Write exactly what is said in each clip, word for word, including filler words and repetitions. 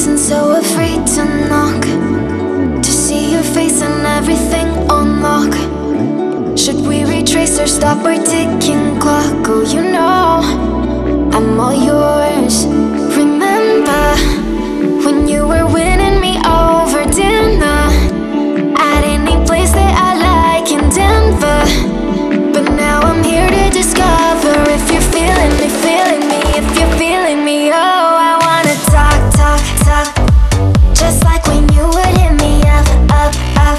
wasn't so afraid to knock, to see your face and everything on lock. Should we retrace or stop our ticking clock? Oh, you know I'm all yours. Remember when you were winning me over dinner at any place that I like in Denver? But now I'm here to discover if you're feeling me, feeling me, if you're feeling me. Oh, I wanna talk, talk, talk, just like when you would hit me up, up, up.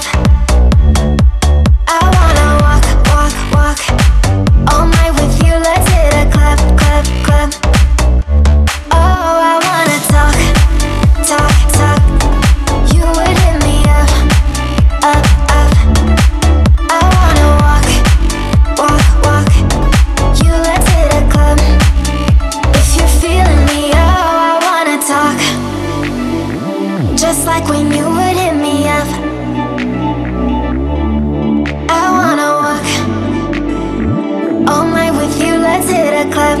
I wanna walk, walk, walk all night with you. Let's hit a club, club, club. Oh, I wanna talk, talk, talk. You would hit me up, up, up. I wanna walk, walk, walk you. Let's hit a club. If you're feeling me, oh, I wanna talk, just like when you would hit me up. I wanna walk all night with you. Let's hit a club.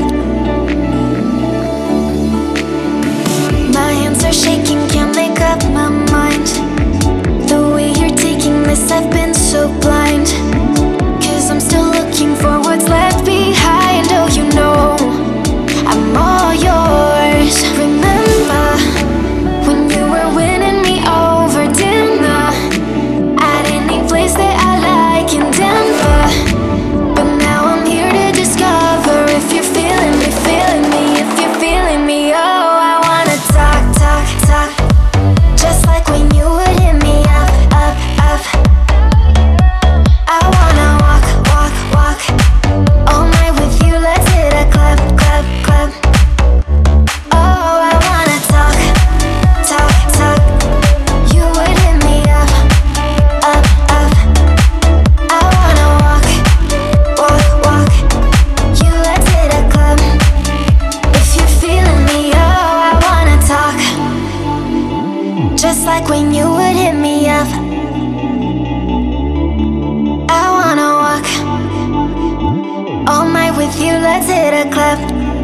My hands are shaking, can't make up my mind. The way you're taking this, I've been so blind. Cause I'm still looking for what's left behind. Oh, you know I'm all yours. Remember when you were winning me over dinner at any place that I like in Denver? But now I'm here to discover if you're feeling me, feeling me, if you're feeling me. Oh, I wanna talk, talk, talk, just like when you would hit me up, up, up. I wanna walk, walk, walk all night with you. Let's hit a club, club, club. Oh, I wanna talk, talk, talk. You would hit me up, up, up. I wanna walk, walk, walk you. Let's hit a club. If you're feeling me, oh, I wanna talk, just like when you would hit me up. I wanna walk all night with you. Let's hit a club.